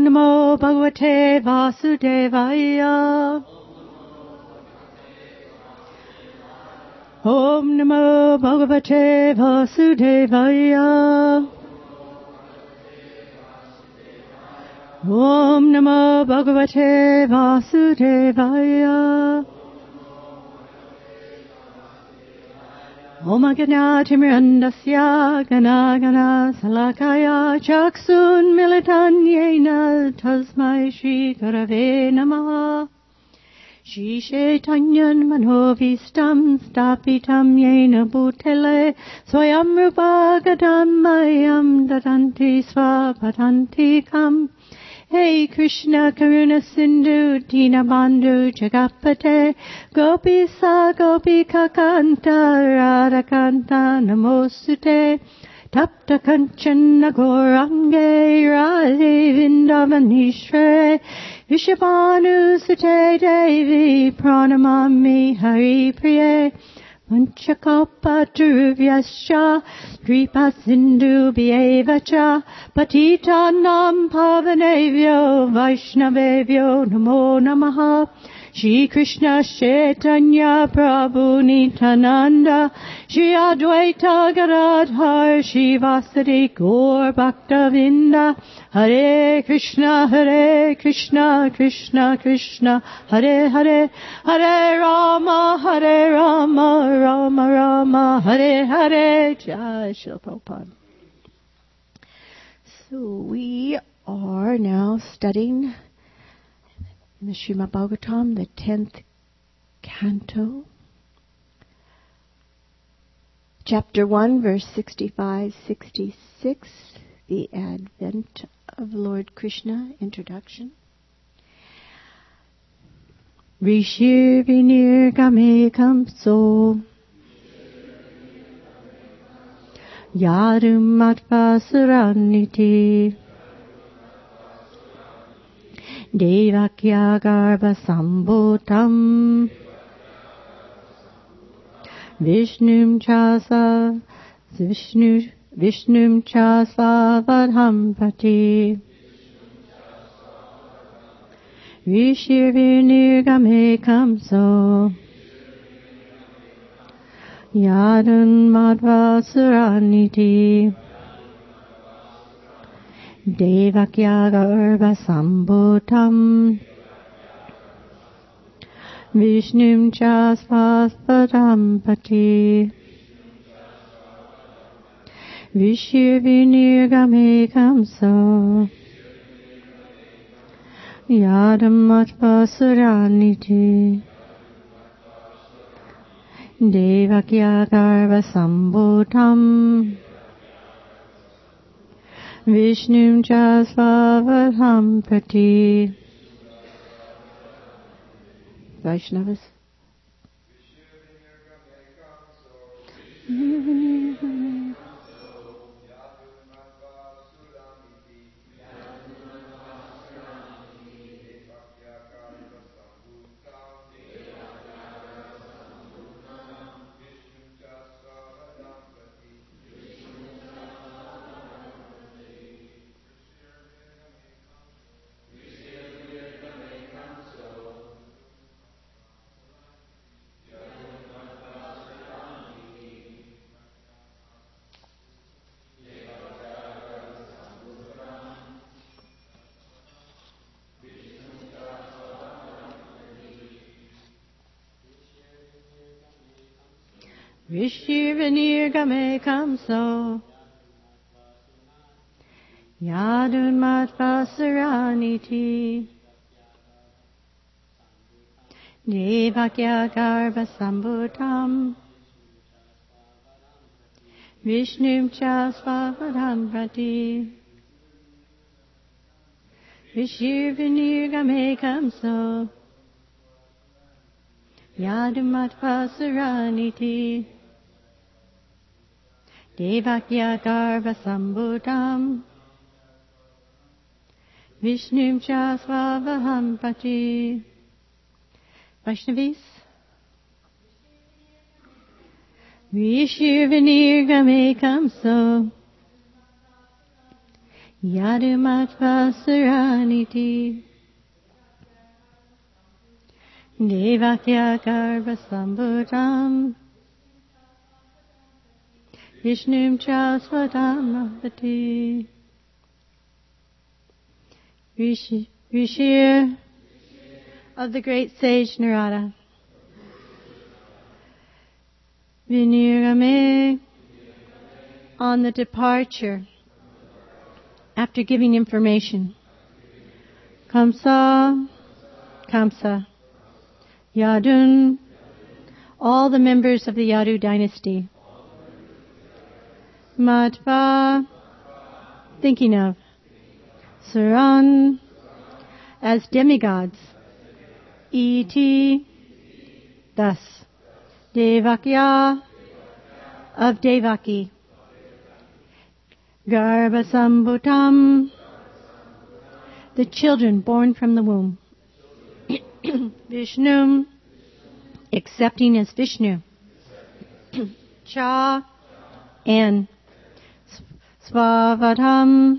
Namo Bhagavate Vasudevaya. Om Namo Bhagavate Vasudevaya. Om Namo Bhagavate Vasudevaya. Om Ganatimirandasya Gana Gana Salakaya Chaksun Militanyena Tasmai Shri Gurave Namaha. Shri Chaitanyan Manovistam Stapitam Yena Bhutele Swayam Rupa Gadam Mayam Dadanti Swapatanti Kam. Hey Krishna Karuna Sindhu Dinabandhu Jagapate Gopisa Gopika Kanta Radhakanta Namosute Tapta Kanchana Gorange Radhe Vindavanishre Vishabhanu Sute Devi Pranamami Hari Priye Panchakapaturvyascha Kripa Sindhu Bhyevacha Patitanam Pavanevyo Vaishnavevyo Namo Namaha. Shri Krishna Chaitanya Prabhu Nityananda Shri Advaita Gadadhar Shri Vasadi Gaur Bhaktavinda. Hare Krishna Krishna Krishna Hare Hare Hare Rama Rama Rama Hare Hare. Jai Srila Prabhupada. So we are now studying in the Srimad Bhagavatam, the 10th canto, chapter 1, verse 65-66, the Advent of Lord Krishna, introduction. Rishir vinirgame kamso yadum matvasaraniti Devakya Garbha Sambhutam Vishnum Chasa Vadhampati Vishirvinirgame Kamso Yadun Madhvasuraniti Devakya Garbha Sambhutam Vishnum Chasvasvadampati Vishirvinirgame Kamso Yadamatvasaraniti Devakya Garbha Sambhutam Vishnum Chasvavadhampati. Vaishnavas. Vishirvinirgame Kamso Yadun Matvasaraniti Devakya Garbha Sambhutam Vishnum Chasvavadhampati Vishirvinirgame Kamso Yadun Matvasaraniti Devakya Garbha Sambhutam Vishnum Chasvavadhampati. Vaishnavis. Vishirvinirgame Kamso Yadumatva Suraniti Devakya Garbhasambhutam Vishnum Chasvatamavati Rishir of the great sage Narada. Vinirame on the departure after giving information. Kamsa, Yadun, all the members of the Yadu dynasty. Matva, thinking of. Suran, as demigods. Iti, thus. Devakya, of Devaki. Garbhasambhutam, the children born from the womb. Vishnu, accepting as Vishnu. Cha, and Svavatam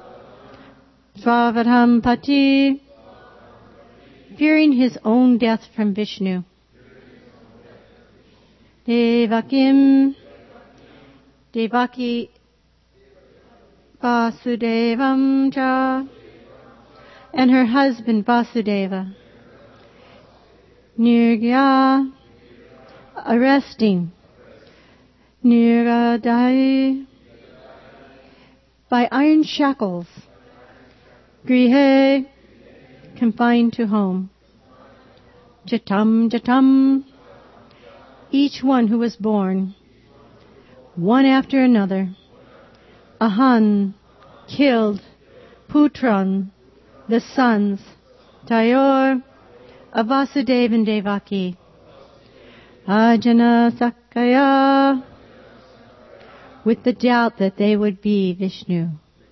Pati, fearing his own death from Vishnu. Devaki Vasudevam cha, and her husband Vasudeva. Nirgya, arresting. Niradai, by iron shackles. Grihe, confined to home. Jatam, each one who was born, one after another. Ahan, killed. Putran, the sons. Tayor, of Vasudeva and Devaki. Ajana Sakaya, with the doubt that they would be Vishnu.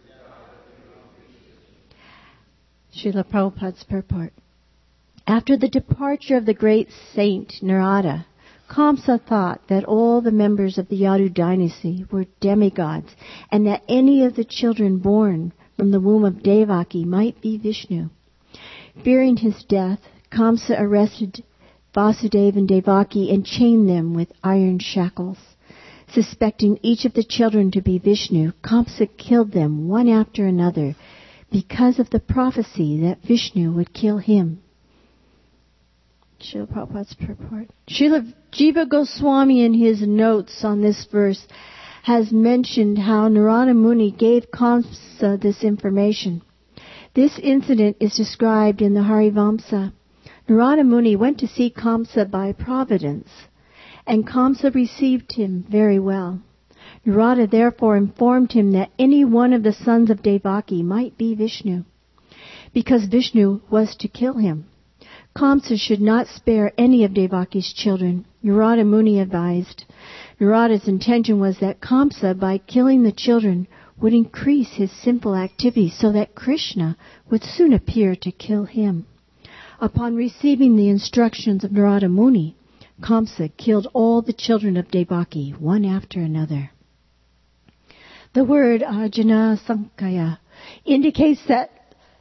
Srila Prabhupada's purport. After the departure of the great saint Narada, Kamsa thought that all the members of the Yadu dynasty were demigods, and that any of the children born from the womb of Devaki might be Vishnu. Fearing his death, Kamsa arrested Vasudeva and Devaki and chained them with iron shackles. Suspecting each of the children to be Vishnu, Kamsa killed them one after another because of the prophecy that Vishnu would kill him. Srila Prabhupada's purport. Srila Jiva Goswami in his notes on this verse has mentioned how Narada Muni gave Kamsa this information. This incident is described in the Harivamsa. Narada Muni went to see Kamsa by providence, and Kamsa received him very well. Narada therefore informed him that any one of the sons of Devaki might be Vishnu, because Vishnu was to kill him. Kamsa should not spare any of Devaki's children, Narada Muni advised. Narada's intention was that Kamsa, by killing the children, would increase his sinful activity so that Krishna would soon appear to kill him. Upon receiving the instructions of Narada Muni, Kamsa killed all the children of Devaki, one after another. The word Ajana Sankaya indicates that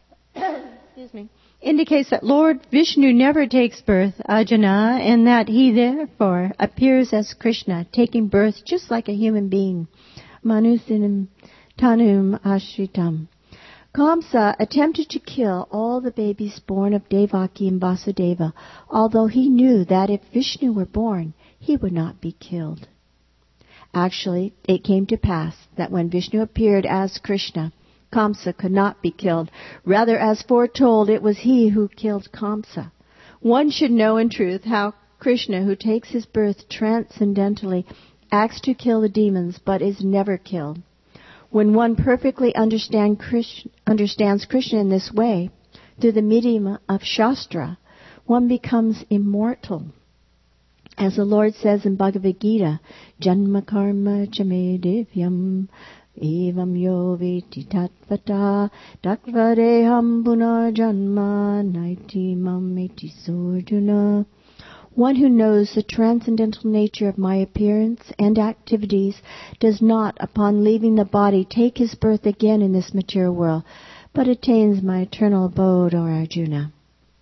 Lord Vishnu never takes birth, Ajana, and that he therefore appears as Krishna, taking birth just like a human being. Manusinam Tanum Ashritam. Kamsa attempted to kill all the babies born of Devaki and Vasudeva, although he knew that if Vishnu were born, he would not be killed. Actually, it came to pass that when Vishnu appeared as Krishna, Kamsa could not be killed. Rather, as foretold, it was he who killed Kamsa. One should know in truth how Krishna, who takes his birth transcendentally, acts to kill the demons, but is never killed. When one perfectly understands Krishna in this way, through the medium of Shastra, one becomes immortal. As the Lord says in Bhagavad Gita, Janma karma chame divyam evam yo viti tatvata dakvareham punarjanma naiti mameti sojuna. One who knows the transcendental nature of my appearance and activities does not, upon leaving the body, take his birth again in this material world, but attains my eternal abode, O Arjuna.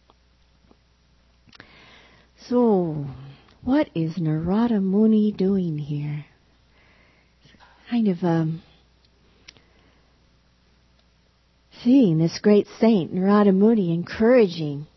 So, what is Narada Muni doing here? Kind of seeing this great saint, Narada Muni, encouraging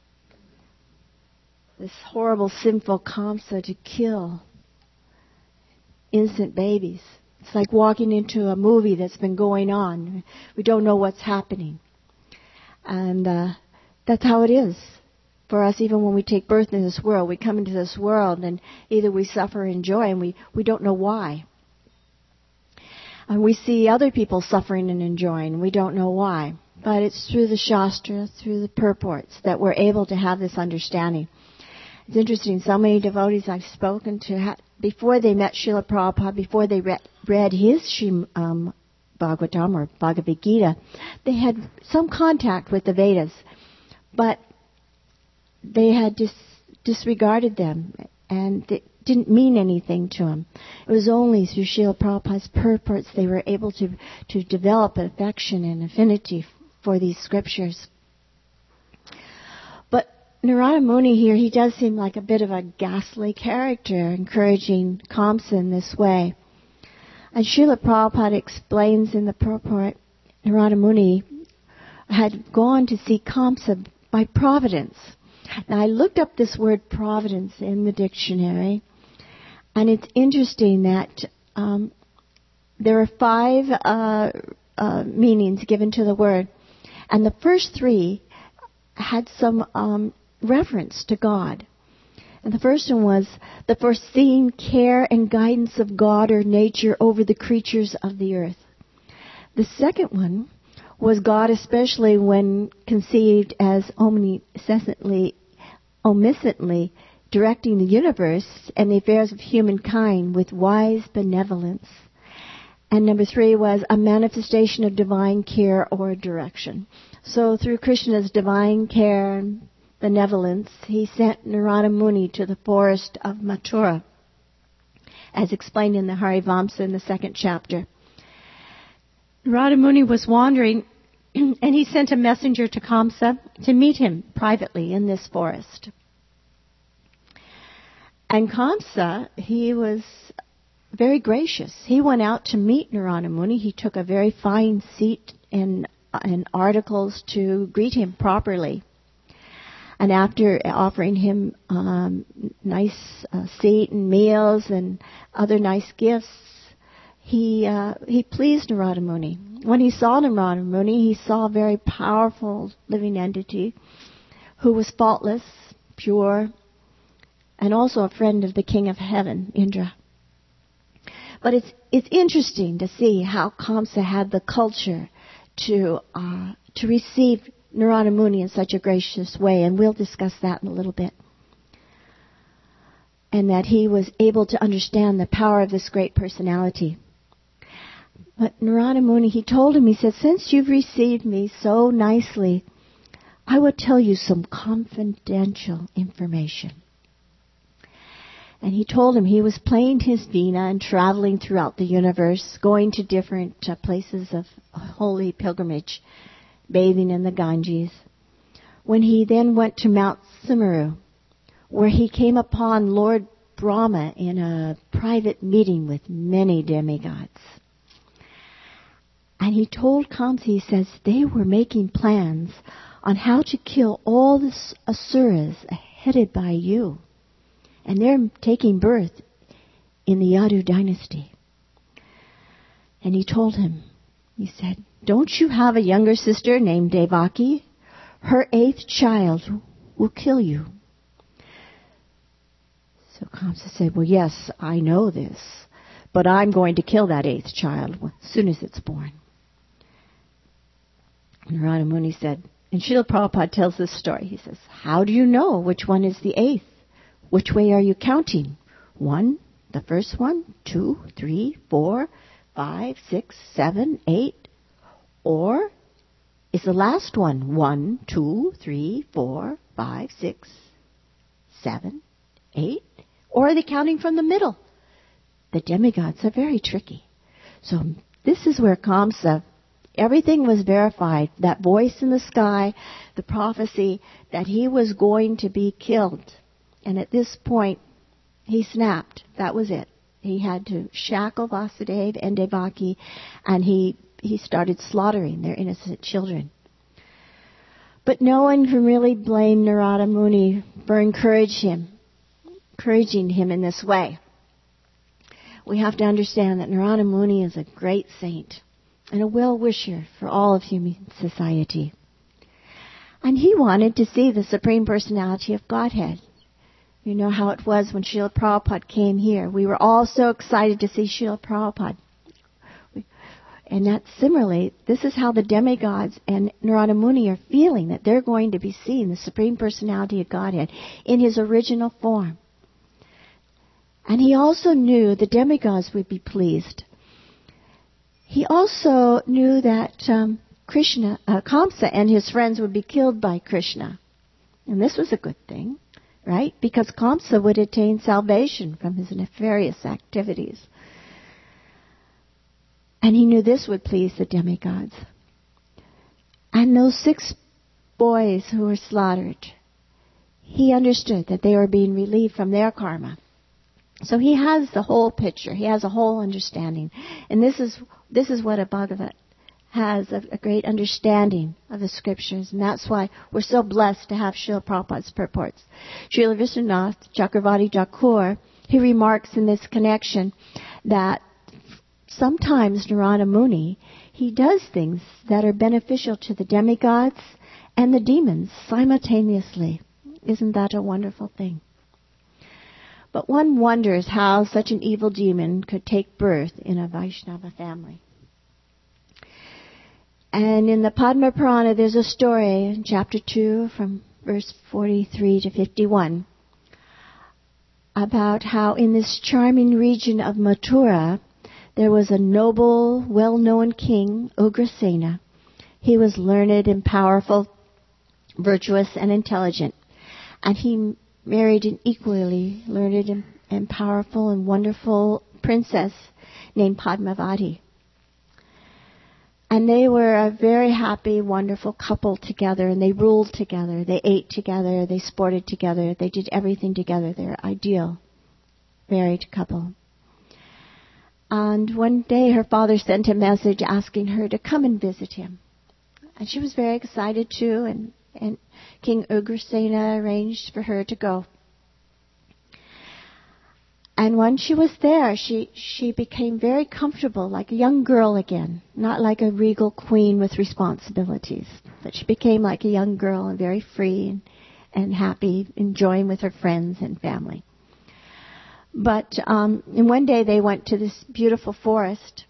this horrible, sinful Kamsa to kill innocent babies. It's like walking into a movie that's been going on. We don't know what's happening. And that's how it is for us, even when we take birth in this world. We come into this world and either we suffer or enjoy, and we don't know why. And we see other people suffering and enjoying. We don't know why. But it's through the Shastra, through the purports, that we're able to have this understanding. It's interesting, so many devotees I've spoken to, before they met Srila Prabhupada, before they read his Bhagavatam or Bhagavad Gita, they had some contact with the Vedas, but they had disregarded them, and it didn't mean anything to them. It was only through Srila Prabhupada's purports they were able to develop an affection and affinity for these scriptures. But Narada Muni here, he does seem like a bit of a ghastly character, encouraging Kamsa in this way. And Srila Prabhupada explains in the purport, Narada Muni had gone to see Kamsa by providence. Now, I looked up this word providence in the dictionary, and it's interesting that there are 5 meanings given to the word, and the first 3 had some reference to God. And the first one was the foreseeing care and guidance of God or nature over the creatures of the earth. The second one was God, especially when conceived as omnisciently directing the universe and the affairs of humankind with wise benevolence. And number 3 was a manifestation of divine care or direction. So through Krishna's divine care and benevolence, he sent Narada Muni to the forest of Mathura, as explained in the Harivamsa in the 2nd chapter. Narada Muni was wandering, and he sent a messenger to Kamsa to meet him privately in this forest. And Kamsa, he was very gracious. He went out to meet Narada Muni. He took a very fine seat in articles to greet him properly. And after offering him nice seat and meals and other nice gifts, he pleased Narada Muni. When he saw Narada Muni, he saw a very powerful living entity who was faultless, pure, and also a friend of the king of heaven, Indra. But it's interesting to see how Kamsa had the culture to receive Narada Muni in such a gracious way, and we'll discuss that in a little bit. And that he was able to understand the power of this great personality. But Narada Muni, he told him, he said, since you've received me so nicely, I will tell you some confidential information. And he told him he was playing his veena and traveling throughout the universe, going to different places of holy pilgrimage, bathing in the Ganges, when he then went to Mount Sumeru, where he came upon Lord Brahma in a private meeting with many demigods. And he told Kamsa, he says, they were making plans on how to kill all the asuras headed by you. And they're taking birth in the Yadu dynasty. And he told him, he said, don't you have a younger sister named Devaki? Her 8th child will kill you. So Kamsa said, well, yes, I know this, but I'm going to kill that 8th child as soon as it's born. Narada Muni said, and Srila Prabhupada tells this story. He says, how do you know which one is the 8th? Which way are you counting? 1, the first one, 2, 3, 4, 5, 6, 7, 8? Or is the last one 1, 2, 3, 4, 5, 6, 7, 8? Or are they counting from the middle? The demigods are very tricky. So this is where Kamsa, everything was verified. That voice in the sky, the prophecy that he was going to be killed. And at this point, he snapped. That was it. He had to shackle Vasudeva and Devaki, and he started slaughtering their innocent children. But no one can really blame Narada Muni for encouraging him in this way. We have to understand that Narada Muni is a great saint and a well-wisher for all of human society. And he wanted to see the Supreme Personality of Godhead. You know how it was when Srila Prabhupada came here. We were all so excited to see Srila Prabhupada. And that similarly, this is how the demigods and Narada Muni are feeling, that they're going to be seeing the Supreme Personality of Godhead in his original form. And he also knew the demigods would be pleased. He also knew that Kamsa and his friends would be killed by Krishna. And this was a good thing, right? Because Kamsa would attain salvation from his nefarious activities. And he knew this would please the demigods. And those 6 boys who were slaughtered, he understood that they were being relieved from their karma. So he has the whole picture. He has a whole understanding. And this is what a Bhagavat has, a great understanding of the scriptures. And that's why we're so blessed to have Srila Prabhupada's purports. Srila Vishwanath Chakravarti Thakur, he remarks in this connection that sometimes Narada Muni, he does things that are beneficial to the demigods and the demons simultaneously. Isn't that a wonderful thing? But one wonders how such an evil demon could take birth in a Vaishnava family. And in the Padma Purana, there's a story in chapter 2 from verse 43 to 51 about how in this charming region of Mathura, there was a noble, well-known king, Ugrasena. He was learned and powerful, virtuous and intelligent. And he married an equally learned and powerful and wonderful princess named Padmavati. And they were a very happy, wonderful couple together, and they ruled together. They ate together, they sported together, they did everything together. They're ideal married couple. And one day her father sent a message asking her to come and visit him. And she was very excited too, and King Ugrasena arranged for her to go. And when she was there, she became very comfortable, like a young girl again, not like a regal queen with responsibilities. But she became like a young girl and very free and happy, enjoying with her friends and family. But and one day they went to this beautiful forest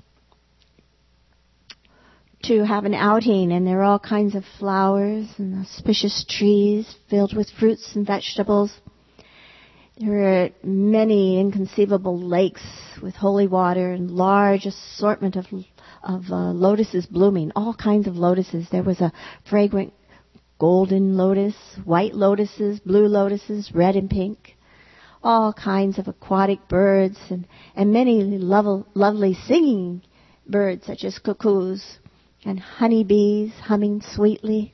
to have an outing, and there were all kinds of flowers and auspicious trees filled with fruits and vegetables. There were many inconceivable lakes with holy water and large assortment of lotuses blooming, all kinds of lotuses. There was a fragrant golden lotus, white lotuses, blue lotuses, red and pink, all kinds of aquatic birds and many lovely singing birds such as cuckoos and honeybees humming sweetly.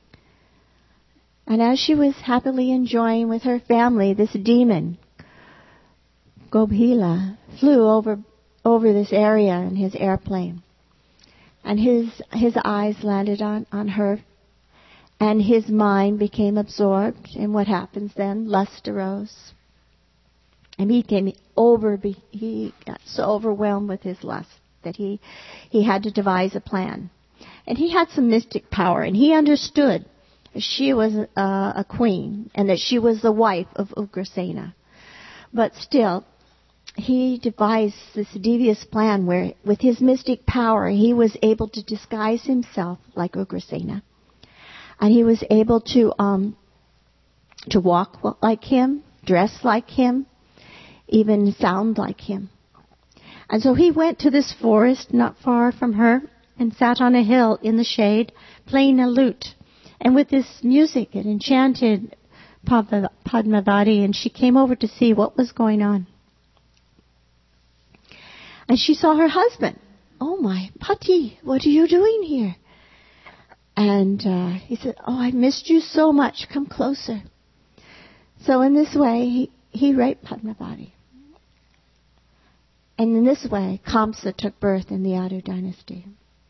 And as she was happily enjoying with her family, this demon, Gobhila, flew over this area in his airplane. And his eyes landed on her, and his mind became absorbed. And what happens then? Lust arose. And he got so overwhelmed with his lust that he had to devise a plan. And he had some mystic power, and he understood she was a queen and that she was the wife of Ugrasena. But still, he devised this devious plan where with his mystic power he was able to disguise himself like Ugrasena. And he was able to walk like him, dress like him, even sound like him. And so he went to this forest not far from her and sat on a hill in the shade playing a lute. And with this music and enchanted Padmavati, and she came over to see what was going on. And she saw her husband. "Oh, my Pati, what are you doing here?" And he said, "Oh, I missed you so much. Come closer." So in this way, he raped Padmavati. And in this way, Kamsa took birth in the Yadu dynasty.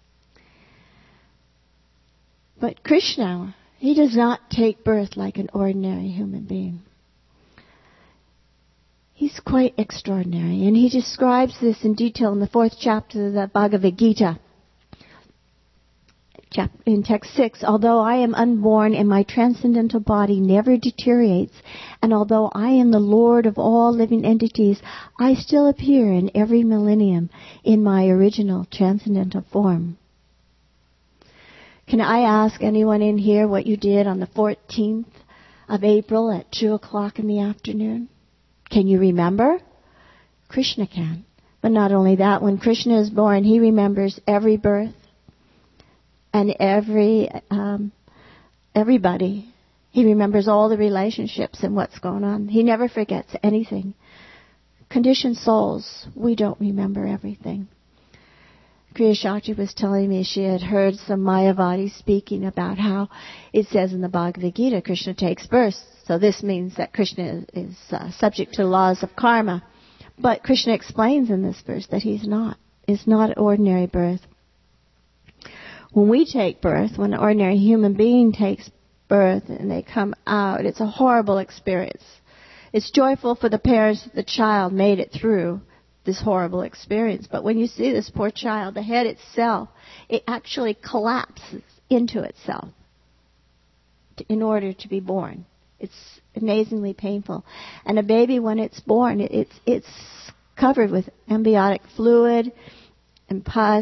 But Krishna, he does not take birth like an ordinary human being. He's quite extraordinary, and he describes this in detail in the 4th chapter of the Bhagavad Gita. In text 6, "Although I am unborn and my transcendental body never deteriorates, and although I am the Lord of all living entities, I still appear in every millennium in my original transcendental form." Can I ask anyone in here what you did on the 14th of April at 2 o'clock in the afternoon? Can you remember? Krishna can. But not only that, when Krishna is born, he remembers every birth and everybody. He remembers all the relationships and what's going on. He never forgets anything. Conditioned souls, we don't remember everything. Kriya Shakti was telling me she had heard some Mayavadi speaking about how it says in the Bhagavad Gita, Krishna takes birth. So this means that Krishna is subject to laws of karma. But Krishna explains in this verse that he's not. It's not an ordinary birth. When we take birth, when an ordinary human being takes birth and they come out, it's a horrible experience. It's joyful for the parents that the child made it through this horrible experience. But when you see this poor child, the head itself, it actually collapses into itself in order to be born. It's amazingly painful. And a baby, when it's born, it's covered with amniotic fluid and pus.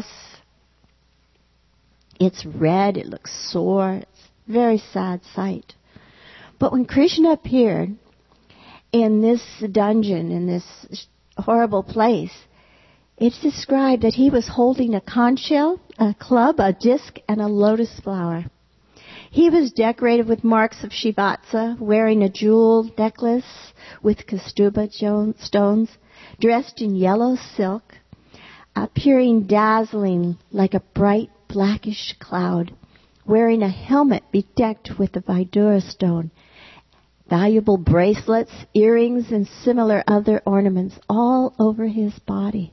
It's red. It looks sore. It's a very sad sight. But when Krishna appeared in this dungeon, in this horrible place, it's described that he was holding a conch shell, a club, a disc, and a lotus flower. He was decorated with marks of Shivatsa, wearing a jeweled necklace with kastuba stones, dressed in yellow silk, appearing dazzling like a bright blackish cloud, wearing a helmet bedecked with the Vidura stone, valuable bracelets, earrings, and similar other ornaments all over his body.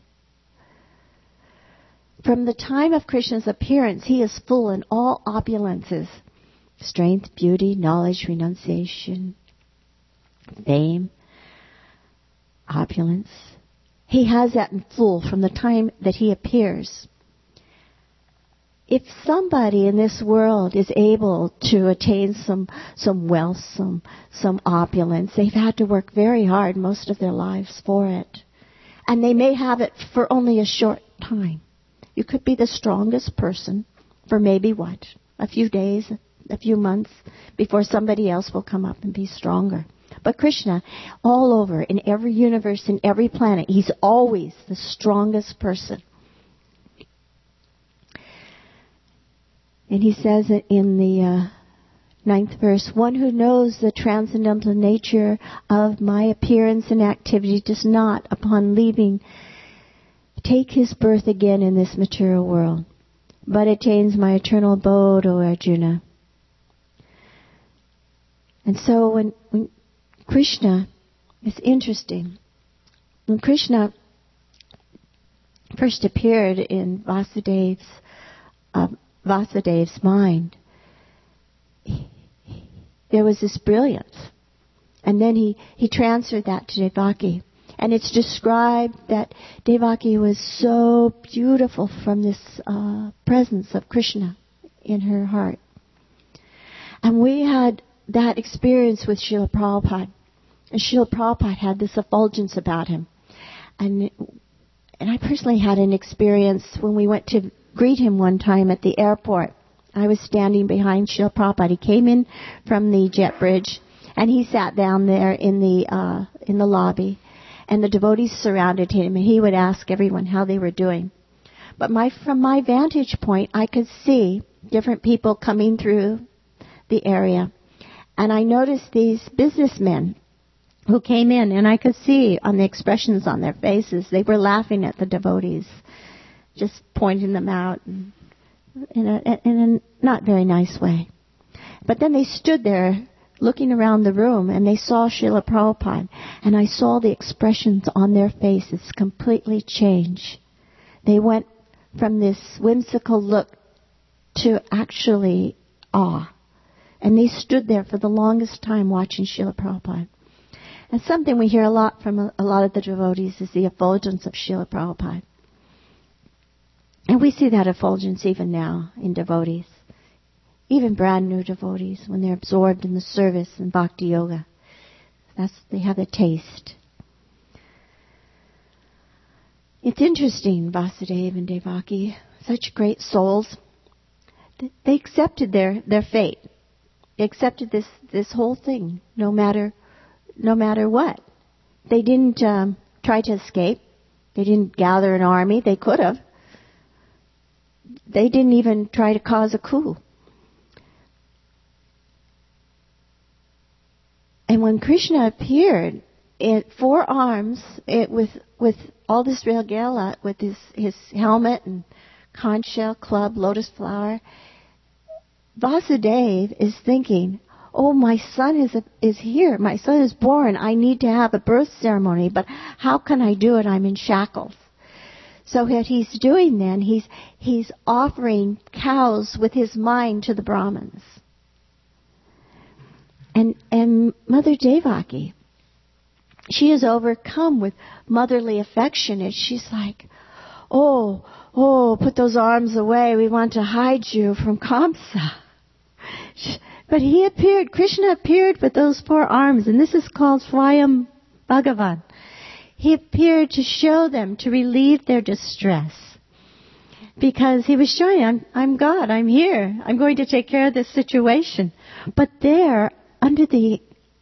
From the time of Krishna's appearance, he is full in all opulences: strength, beauty, knowledge, renunciation, fame, opulence. He has that in full from the time that he appears. If somebody in this world is able to attain some wealth, some opulence, they've had to work very hard most of their lives for it. And they may have it for only a short time. You could be the strongest person for maybe a few days, a few months, before somebody else will come up and be stronger. But Krishna, all over, in every universe, in every planet, he's always the strongest person. And he says it in the 9th verse, "One who knows the transcendental nature of my appearance and activity does not, upon leaving, take his birth again in this material world, but attains my eternal abode, O Arjuna." And so when Krishna, it's interesting, when Krishna first appeared in Vasudev's mind, there was this brilliance. And then he transferred that to Devaki. And it's described that Devaki was so beautiful from this presence of Krishna in her heart. And we had that experience with Srila Prabhupada. And Srila Prabhupada had this effulgence about him. And I personally had an experience when we went to greet him one time at the airport. I was standing behind Srila Prabhupada. He came in from the jet bridge, and he sat down there in the lobby, and the devotees surrounded him, and he would ask everyone how they were doing. But from my vantage point, I could see different people coming through the area, And I noticed these businessmen who came in, and I could see on the expressions on their faces, they were laughing at the devotees, just pointing them out in a not very nice way. But then they stood there looking around the room, and they saw Srila Prabhupada, and I saw the expressions on their faces completely change. They went from this whimsical look to actually awe. And they stood there for the longest time watching Srila Prabhupada. And something we hear a lot from a lot of the devotees is the effulgence of Srila Prabhupada. And we see that effulgence even now in devotees. Even brand new devotees, when they're absorbed in the service and bhakti yoga. They have a taste. It's interesting, Vasudeva and Devaki, such great souls. They accepted their fate. They accepted this whole thing, no matter what. They didn't try to escape. They didn't gather an army. They could have. They didn't even try to cause a coup. And when Krishna appeared, it 4 arms, with all this regala, with his helmet and conch shell, club, lotus flower, Vasudeva is thinking, oh, my son is here. My son is born. I need to have a birth ceremony, but how can I do it? I'm in shackles. So what he's doing then, he's offering cows with his mind to the Brahmins. And Mother Devaki, she is overcome with motherly affection, and she's like, oh, put those arms away. We want to hide you from Kamsa. But he appeared, Krishna appeared with those 4 arms, and this is called Swayam Bhagavan. He appeared to show them, to relieve their distress. Because he was showing, I'm God, I'm here, I'm going to take care of this situation. But they're under the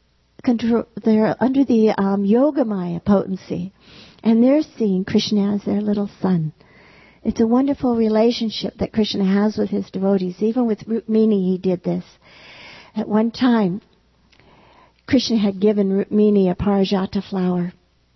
Yogamaya potency, and they're seeing Krishna as their little son. It's a wonderful relationship that Krishna has with his devotees. Even with Rukmini, he did this. At one time, Krishna had given Rukmini a parijata flower.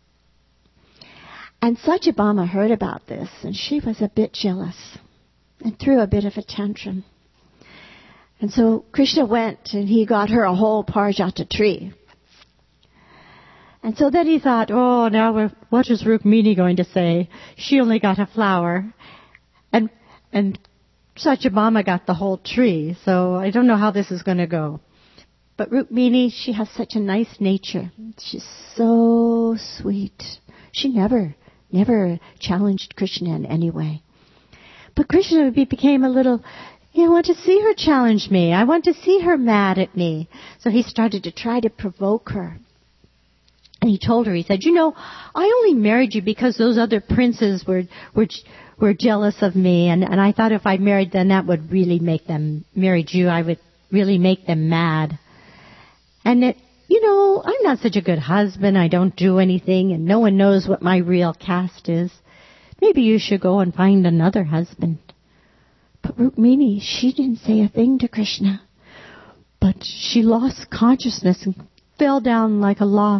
And Satyabhama heard about this, and she was a bit jealous and threw a bit of a tantrum. And so Krishna went, and he got her a whole parijata tree. And so then he thought, oh, now what is Rukmini going to say? She only got a flower. And Satyabhama got the whole tree, so I don't know how this is going to go. But Rukmini, she has such a nice nature. She's so sweet. She never challenged Krishna in any way. But Krishna became a little, I want to see her challenge me. I want to see her mad at me. So he started to try to provoke her. And he told her, he said, I only married you because those other princes were jealous of me. And I thought if I married them, that would really make them, married you, I would really make them mad. And I'm not such a good husband. I don't do anything, and no one knows what my real caste is. Maybe you should go and find another husband. But Rukmini, she didn't say a thing to Krishna. But she lost consciousness and fell down like a log.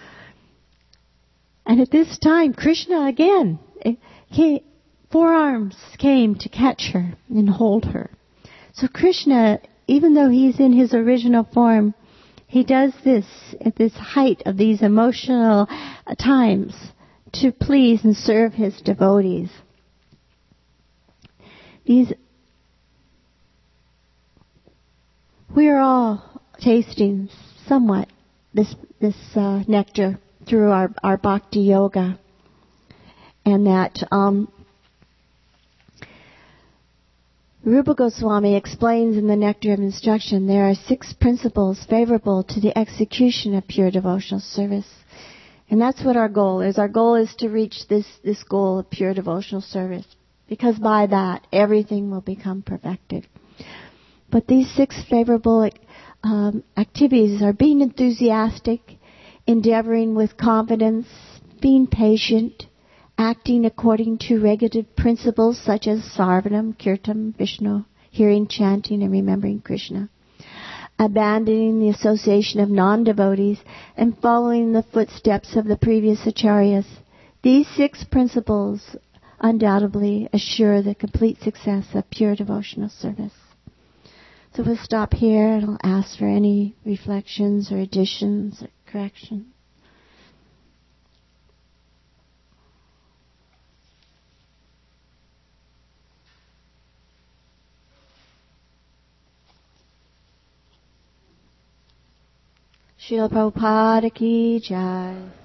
And at this time, Krishna again, 4 arms came to catch her and hold her. So Krishna, even though he's in his original form, he does this at this height of these emotional times to please and serve his devotees. We are all tasting somewhat this nectar through our bhakti yoga, and that Rupa Goswami explains in the Nectar of Instruction there are 6 principles favorable to the execution of pure devotional service. And that's what our goal is. Our goal is to reach this goal of pure devotional service, because by that everything will become perfected. But these 6 favorable activities are being enthusiastic, endeavoring with confidence, being patient, acting according to regulative principles such as Sarvanam, Kirtan, Vishnu, hearing, chanting, and remembering Krishna. abandoning the association of non-devotees, and following the footsteps of the previous acharyas. These 6 principles undoubtedly assure the complete success of pure devotional service. So we'll stop here and I'll ask for any reflections or additions or corrections. Srila Prabhupada ki jai.